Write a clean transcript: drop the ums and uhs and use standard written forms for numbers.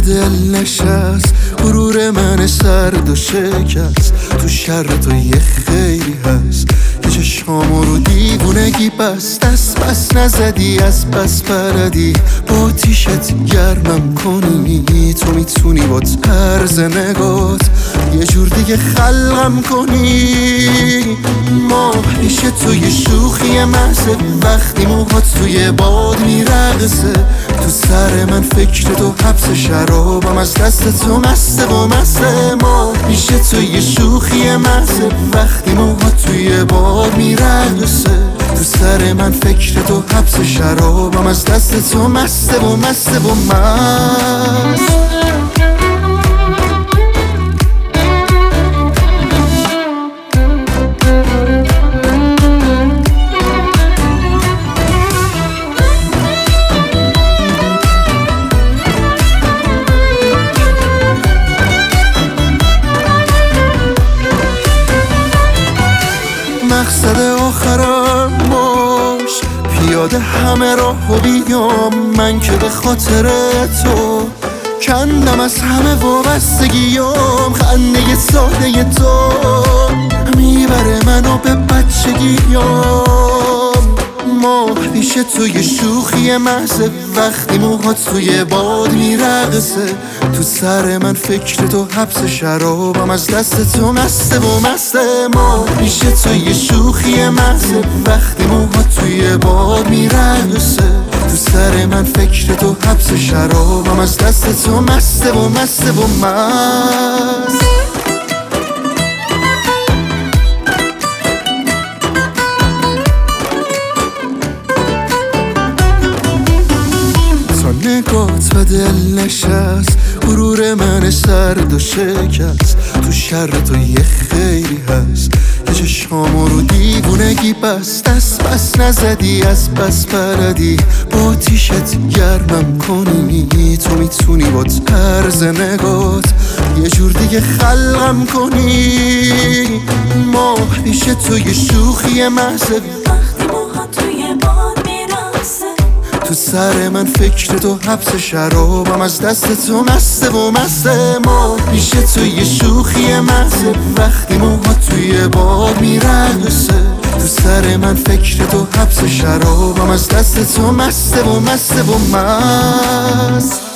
دل نشست، غرور من سرد و شکست. تو شر تو یه خیلی هست که چشامو رو دیوونگی بست. دست بس نزدی از بس بردی، با تیشت گرمم کنی. تو میتونی با طرز نگات یه جور دیگه خلقم کنی. ما پیش تو یه شوخی محضه، وقتی موهات توی باد میرقصه. تو سر من فکر تو حبس شرابم، از دست تو مسته و مسته. ما پیش تو یه شوخی محضه، وقتی موهات توی باد میرقصه. تو سر من فکر تو حبس شرابم، از دست تو مسته و مسته و مست. مقصد آخرم باش، پیاده همه راهو بیام. من که به خاطر تو کندم از همه وابستگیام. خنده ساده تو میبره منو به بچگیام. ما پیش تو یه شوخی محضه، وقتی موهات توی باد میرقصه. تو سر من فکر تو حبس شرابم، از دست تو مسته و مسته. ما پیش تو یه شوخی محضه، وقتی موهات توی باد میرقصه. تو سر من فکر تو حبس شرابم، از دست تو مسته و مسته و مست. نگات به دل نشست، غرور من سرد و شکست. تو شر تو یه خیلی هست که چشامو رو دیوونگی بست. دست بس نزدی از بس بردی، با تیشت گرمم کنی. تو میتونی با طرز نگات یه جور دیگه خلقم کنی. ما پیش تو یه شوخی محضه، وقتی موها توی باد میرقصه. تو سر من فکر تو حبس شرابم، از دست تو مسته و مسته. ما پیش تو یه شوخی محضه، وقتی موهات توی باد میرقصه. تو سر من فکر تو حبس شرابم، از دست تو مسته و مسته و مست.